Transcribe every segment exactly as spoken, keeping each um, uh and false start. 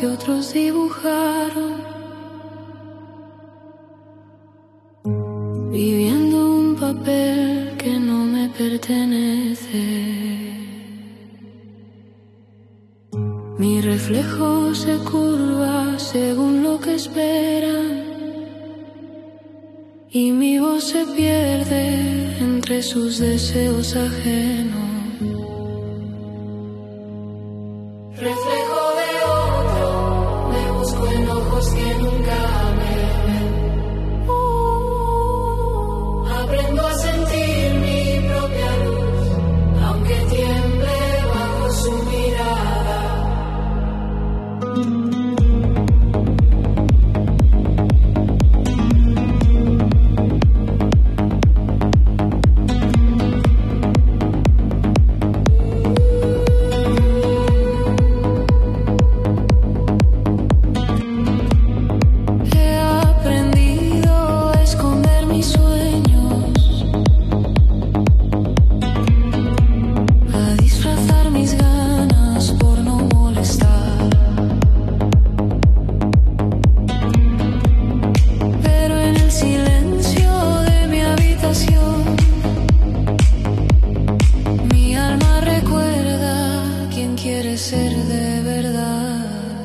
que otros dibujaron, viviendo un papel que no me pertenece. Mi reflejo se curva según lo que esperan, y mi voz se pierde entre sus deseos ajenos. Reflejo de otro, me busco en ojos que nunca me ven. Uh, aprendo a sentir mi propia luz, aunque tiemble bajo su mirada. Ser de verdad,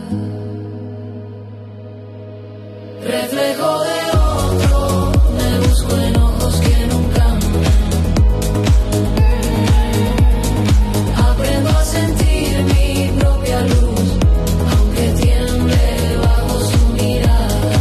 reflejo de otro, me busco en ojos que nunca me ven. Aprendo a sentir mi propia luz, aunque tiemble bajo su mirada.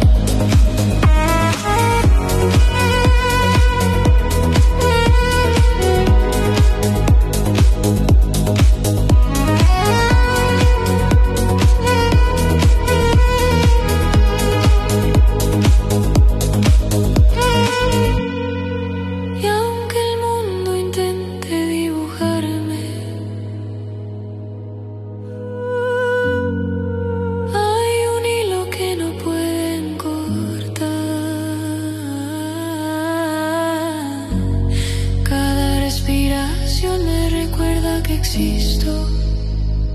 Me recuerda que existo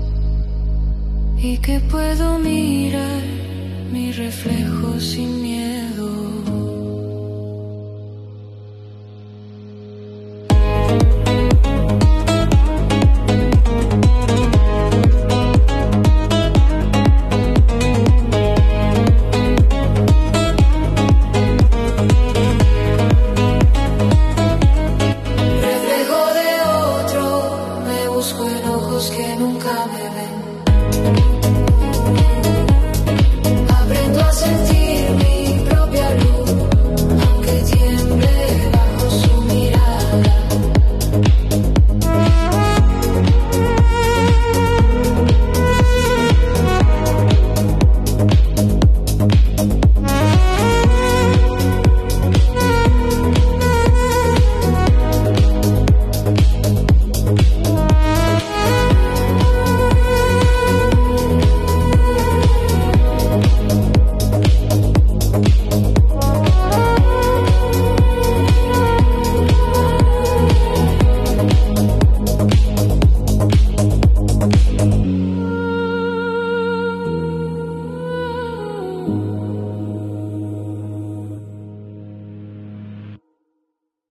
y que puedo mirar mi reflejo sin miedo.